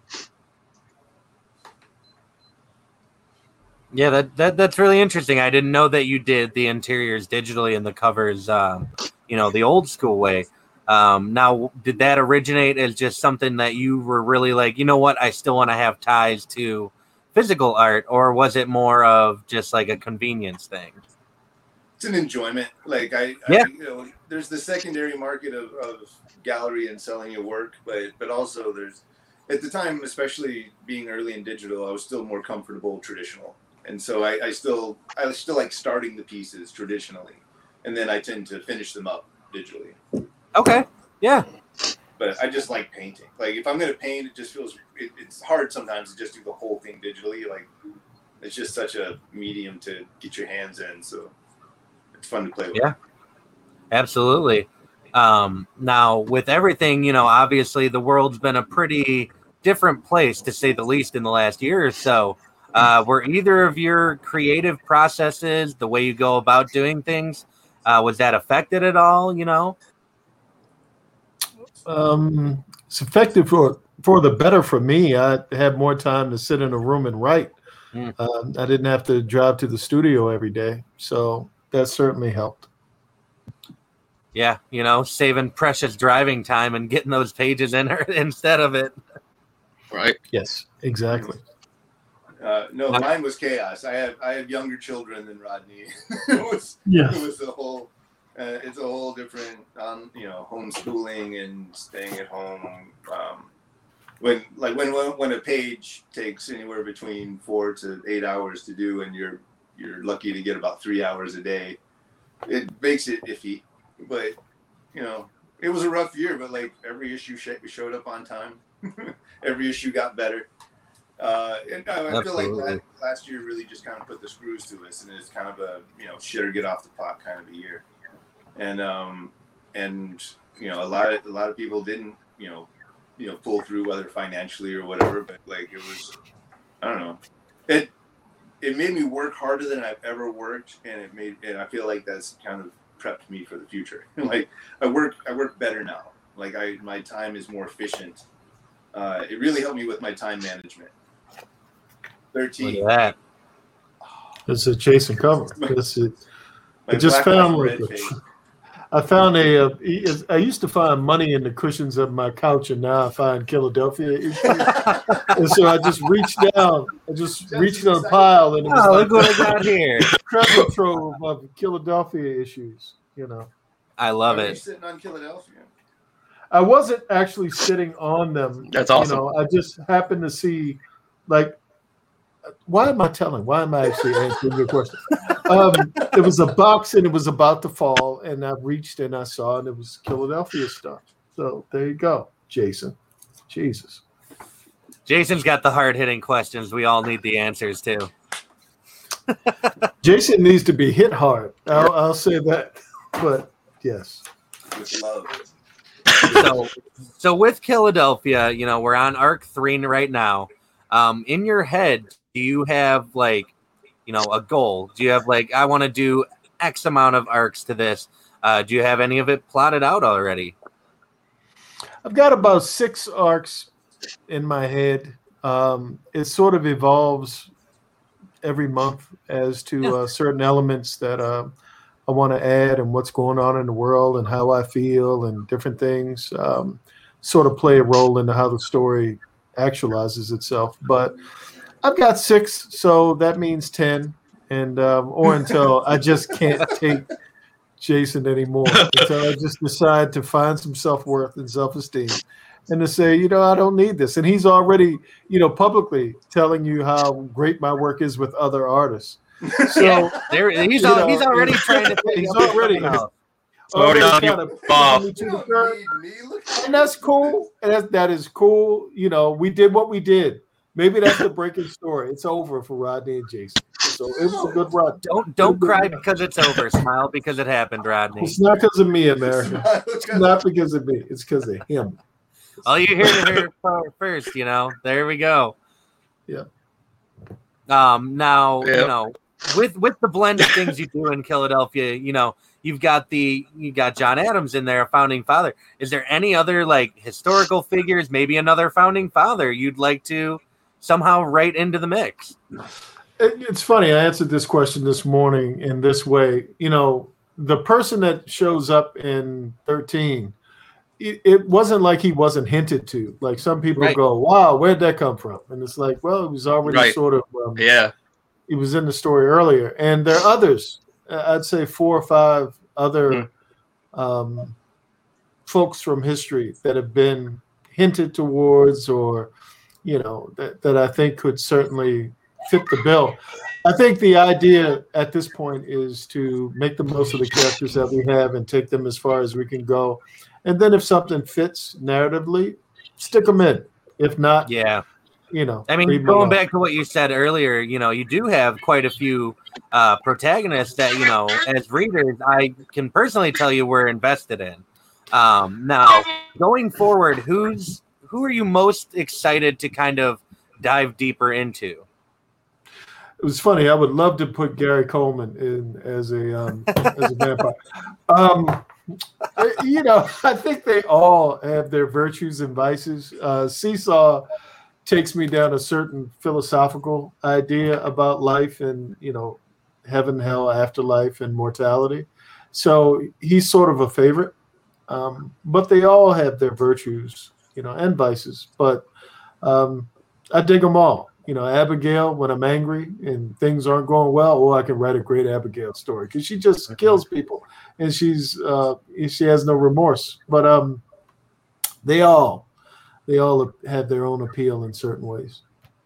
Yeah, that, that that's really interesting. I didn't know that you did the interiors digitally and the covers, um, you know, the old school way. Um, now, did that originate as just something that you were really like, you know what, I still want to have ties to physical art, or was it more of just like a convenience thing? It's an enjoyment. Like I, Yeah. I you know, there's the secondary market of, of gallery and selling your work, but but also there's at the time, especially being early in digital, I was still more comfortable traditional, and so I, I still I was still like starting the pieces traditionally, and then I tend to finish them up digitally. Okay, yeah, But I just like painting. Like if I'm gonna paint, it just feels it, it's hard sometimes to just do the whole thing digitally. Like it's just such a medium to get your hands in, so it's fun to play with. Yeah. Absolutely. Um, now, with everything, you know, obviously the world's been a pretty different place, to say the least, in the last year or so. Uh, were either of your creative processes, the way you go about doing things, uh, was that affected at all, you know? Um, it's effective for for the better for me. I had more time to sit in a room and write. Mm. Um, I didn't have to drive to the studio every day, so that certainly helped. Yeah, you know, saving precious driving time and getting those pages in instead of it. Right. Yes, exactly. Uh, no, mine was chaos. I have I have younger children than Rodney. it was Yes. it was a whole uh, it's a whole different um, you know, homeschooling and staying at home. Um, when like when when a page takes anywhere between four to eight hours to do, and you're you're lucky to get about three hours a day, it makes it iffy. But you know, it was a rough year. But like every issue sh- showed up on time. Every issue got better. Uh, and I, I feel like that last year really just kind of put the screws to us, and it's kind of a, you know, shit or get off the pot kind of a year. And um, and you know, a lot of a lot of people didn't, you know, you know, pull through, whether financially or whatever. But like it was, I don't know, it it made me work harder than I've ever worked, and it made and I feel like that's kind of prepped me for the future. Like I work I work better now. Like I my time is more efficient. Uh, it really helped me with my time management. thirteen. Look at that. It's a Jason cover. It's a, My I just black, found white, like red a- face. I found a, uh, I used to find money in the cushions of my couch, and now I find Philadelphia issues. And so I just reached down, I just reached on a pile, and it was Oh, like look what I got here. a treasure trove of Philadelphia issues, you know. I love Why were you it. sitting on Philadelphia? I wasn't actually sitting on them. That's awesome. You know, I just happened to see, like, why am I telling? Why am I actually answering your question? Um, it was a box and it was about to fall, and I reached and I saw, and it was Philadelphia stuff. So there you go, Jason. Jesus. Jason's got the hard hitting questions. We all need the answers too. Jason needs to be hit hard. I'll, I'll say that. But yes. With love. So, so with Philadelphia, you know, we're on arc three right now. Um, in your head, do you have like, you know, a goal? Do you have like, I want to do X amount of arcs to this? Uh, do you have any of it plotted out already? I've got about six arcs in my head. Um, it sort of evolves every month as to uh, certain elements that uh, I want to add, and what's going on in the world and how I feel and different things um, sort of play a role into how the story actualizes itself. But I've got six, so that means ten, and um, or until I just can't take Jason anymore, until I just decide to find some self-worth and self-esteem and to say, you know, I don't need this. And he's already, you know, publicly telling you how great my work is with other artists. So Yeah, there he's you al- know, he's already trying to. he's already out. Already on kind you of off. pushing me to the You curb. don't need me. Look at And that's cool. And that's, that is cool. You know, we did what we did. Maybe that's the breaking story. It's over for Rodney and Jason. So it was a good run. Don't don't cry because it's over. Smile because it happened, Rodney. It's not because of me, America. Look It's at not because of me. It's because of him. All you hear to hear first, you know. There we go. Yeah. Um. Now, Yeah. you know, with with the blend of things you do in Philadelphia, you know, you've got the you got John Adams in there, a founding father. Is there any other like historical figures, maybe another founding father you'd like to somehow write into the mix? It, it's funny. I answered this question this morning in this way. You know, the person that shows up in thirteen, it, it wasn't like he wasn't hinted to. Like some people Right. go, wow, where'd that come from? And it's like, well, it was already Right. sort of, um, Yeah. it was in the story earlier. And there are others, uh, I'd say four or five other um, folks from history that have been hinted towards, or, you know, that, that I think could certainly fit the bill. I think the idea at this point is to make the most of the characters that we have and take them as far as we can go. And then if something fits narratively, stick them in. If not, Yeah. you know. I mean, leave 'em going alone. back to what you said earlier, you know, you do have quite a few uh, protagonists that, you know, as readers, I can personally tell you we're invested in. Um, now, going forward, who's who are you most excited to kind of dive deeper into? It was funny. I would love to put Gary Coleman in as a um, as a vampire. Um, You know, I think they all have their virtues and vices. Uh, Seesaw takes me down a certain philosophical idea about life and, you know, heaven, hell, afterlife, and mortality. So he's sort of a favorite. Um, but they all have their virtues, you know, and vices. But um, I dig them all. You know, Abigail, when I'm angry and things aren't going well, oh, I can write a great Abigail story because she just okay. kills people and she's uh, she has no remorse. But um, they all they all have their own appeal in certain ways.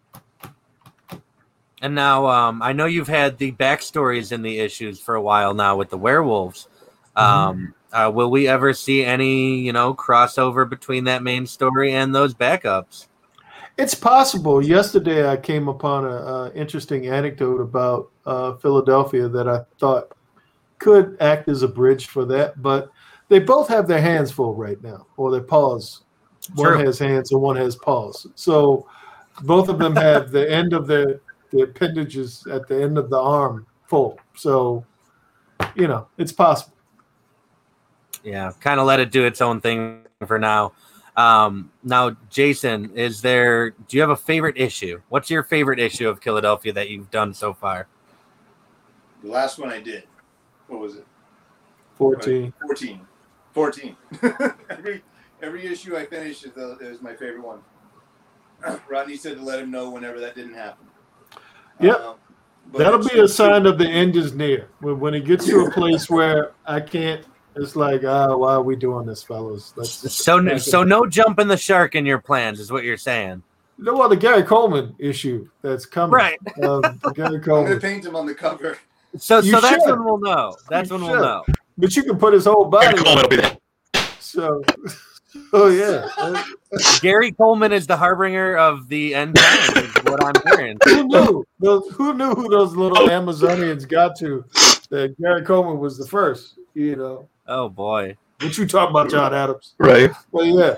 And now um, I know you've had the backstories in the issues for a while now with the werewolves. Um, mm-hmm. uh, will we ever see any, you know, crossover between that main story and those backups? It's possible. Yesterday, I came upon an interesting anecdote about uh, Philadelphia that I thought could act as a bridge for that. But they both have their hands full right now, or their paws. One True. has hands and one has paws. So both of them have the end of their, their appendages at the end of the arm full. So, you know, it's possible. Yeah, kind of let it do its own thing for now. Um, now, Jason, is there? Do you have a favorite issue? What's your favorite issue of Philadelphia that you've done so far? The last one I did. What was it? Fourteen. Fourteen. Fourteen. every every issue I finished is, the, is my favorite one. Rodney said to let him know whenever that didn't happen. Yep. Um, That'll be a sign of the end is near. When when it gets to a place where I can't. It's like, ah, why are we doing this, fellas? Let's so, no, so no jumping the shark in your plans is what you're saying. No, well, the Gary Coleman issue that's coming, right? Um, Gary Coleman. I'm gonna paint him on the cover. So, you so that's should. when we'll know. That's you when should. we'll know. But you can put his whole body. Gary Coleman will be there. So, oh yeah. Gary Coleman is the harbinger of the end times. Is what I'm hearing. Who knew? Those, who knew who those little Amazonians got to? That Gary Coleman was the first. You know. Oh boy. What you talking about, John Adams? Right. Well, yeah.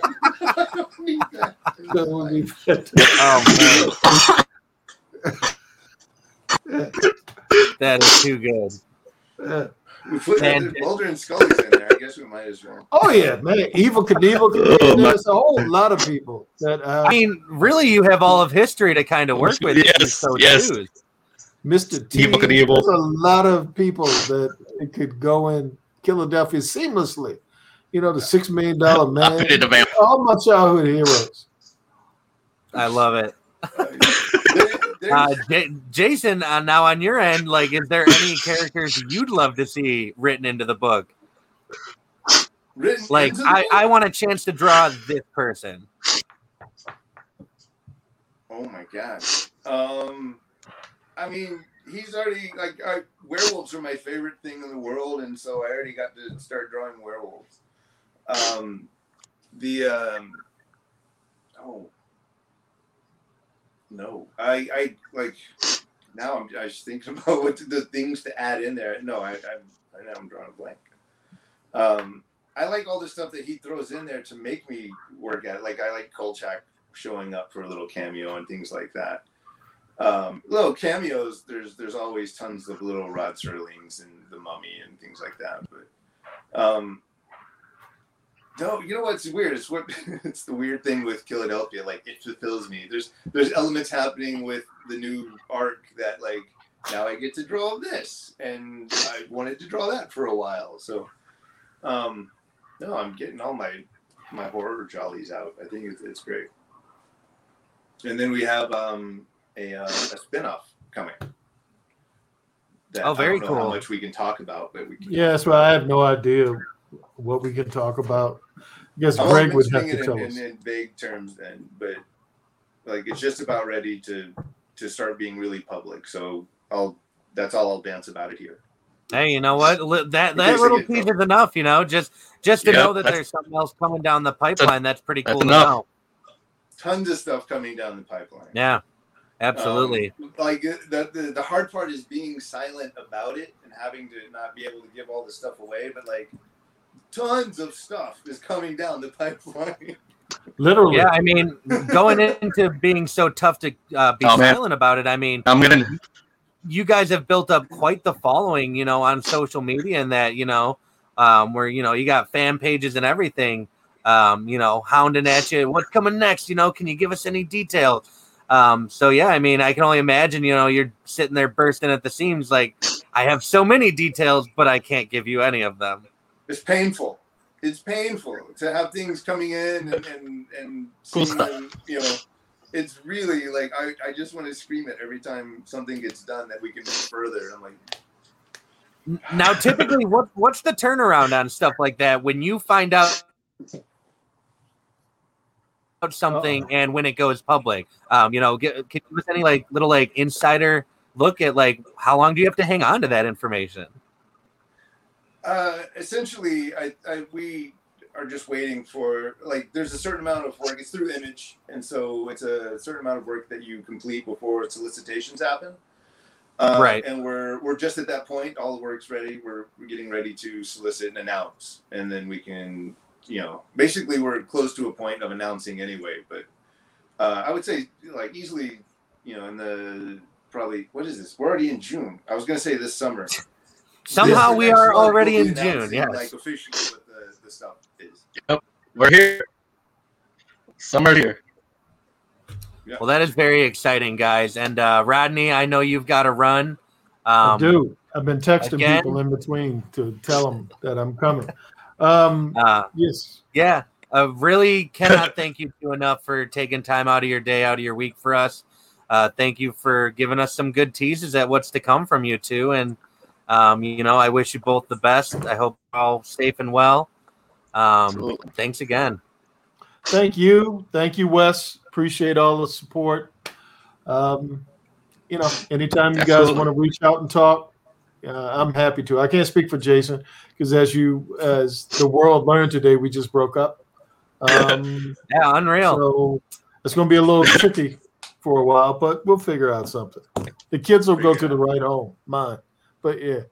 Oh man. That is too good. Yeah. We put And- Mulder and Scully's in there. I guess we might as well. Oh yeah, man! Evil Knievel. Could be in there. There's a whole lot of people that. Uh, I mean, really, you have all of history to kind of work with. if you Yes, so yes. choose. Mister T. Evil Knievel. There's a lot of people that it could go in Philadelphia seamlessly. You know, the six million dollar man. I did a vamp- All my childhood heroes. I love it. There- Uh, there's- J- Jason, uh, now on your end, like, is there any characters you'd love to see written into the book? written Like, into the I, book? I want a chance to draw this person. Oh my god. Um, I mean, he's already like I, werewolves are my favorite thing in the world, and so I already got to start drawing werewolves. Um, the um, oh no, I I like now I'm I just thinking about what the things to add in there. No, I I'm I know I'm drawing a blank. Um, I like all the stuff that he throws in there to make me work at it. Like I like Kolchak showing up for a little cameo and things like that. Um, little cameos, there's there's always tons of little Rod Serlings and the Mummy and things like that. But um, no, you know what's weird? It's what it's the weird thing with Philadelphia. Like it fulfills me. There's there's elements happening with the new arc that like now I get to draw this, and I wanted to draw that for a while. So um, no, I'm getting all my my horror jollies out. I think it's, it's great. And then we have um, a, uh, a spin-off coming. That Oh, very I don't know cool. how much we can talk about, but we can. Yeah, that's why I have no idea what we can talk about. I guess I'm Greg would have mentioning to it tell in, us. in, in vague terms, then, but like it's just about ready to to start being really public. So I'll that's all I'll dance about it here. Hey, you know what? Li- That In that case I little get piece caught. is enough, you know. Just just to Yeah, know that that's- there's something else coming down the pipeline. That's pretty that's cool to enough. know. Tons of stuff coming down the pipeline. Yeah, absolutely. Um, like the, the the hard part is being silent about it and having to not be able to give all the stuff away, but like tons of stuff is coming down the pipeline. Literally. Yeah, I mean, going into being so tough to uh, be Oh, man. silent about it. I mean, I'm gonna. you guys have built up quite the following, you know, on social media, and that, you know, um, where, you know, you got fan pages and everything, um, you know, hounding at you. What's coming next? You know, can you give us any details? Um, so, yeah, I mean, I can only imagine, you know, you're sitting there bursting at the seams like, I have so many details, but I can't give you any of them. It's painful. It's painful to have things coming in and, and, and Cool seeing stuff. them, you know, it's really like, I, I just want to scream it every time something gets done that we can move further. I'm like, Now, typically, what what's the turnaround on stuff like that when you find out something Uh-oh. and when it goes public? Um, you know, get, can you give us any like little like insider look at like how long do you have to hang on to that information? Uh, essentially, I, I we are just waiting for, like, there's a certain amount of work. It's through Image, and so it's a certain amount of work that you complete before solicitations happen. Uh, Right. And we're we're just at that point. All the work's ready. We're we're getting ready to solicit and announce, and then we can, you know, basically we're close to a point of announcing anyway. But uh, I would say, like, easily, you know, in the probably, what is this? We're already in June. I was gonna say this summer. Somehow This we next are month already we'll be in June. announcing, Yes. like, officially what the, the stuff is. We're here. Summer here. Well, that is very exciting, guys. And uh, Rodney, I know you've got to run. Um, I do. I've been texting again? people in between to tell them that I'm coming. Um, Uh, yes. yeah, I really cannot thank you two enough for taking time out of your day, out of your week for us. Uh, thank you for giving us some good teases at what's to come from you two. And, um, you know, I wish you both the best. I hope you're all safe and well. Um, Absolutely. thanks again. Thank you. Thank you, Wes. Appreciate all the support. Um, you know, anytime you guys Absolutely. want to reach out and talk, uh, I'm happy to. I can't speak for Jason because, as you, as the world learned today, we just broke up. Um, Yeah, unreal. so it's going to be a little tricky for a while, but we'll figure out something. The kids will go to the right home, mine. But yeah,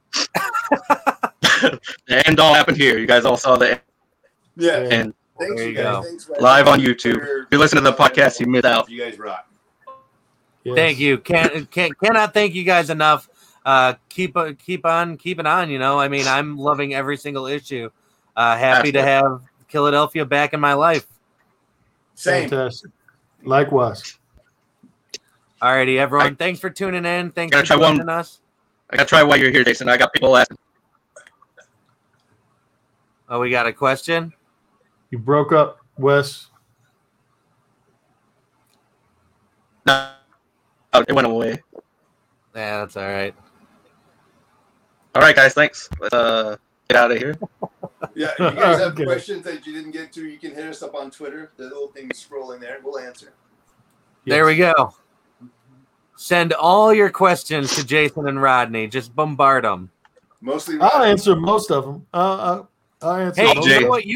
The end all happened here. You guys all saw the Yeah. Yeah. end Thanks, There you you guys. go. Thanks, Wes. live on YouTube. For- If you listen to the podcast, you missed out. You guys rock. yes. Thank you. Can't, can't cannot thank you guys enough. Uh, keep uh, keep on keeping on. You know, I mean, I'm loving every single issue. Uh, happy to have Philadelphia back in my life. Same. Fantastic. Likewise. Alrighty, everyone. I- thanks for tuning in. Thanks Gotta for try one- joining us. I gotta try while you're here, Jason. I got people asking. Oh, we got a question. You broke up, Wes. No, oh, it went away. Yeah, that's all right. All right, guys. Thanks. Let's uh, get out of here. Yeah, if you guys have Okay. questions that you didn't get to, you can hit us up on Twitter. The little thing is scrolling there. We'll answer. There we go. Send all your questions to Jason and Rodney. Just bombard them. Mostly. I'll answer most of them. Uh, I'll, I'll answer Hey, most you of know them. what? You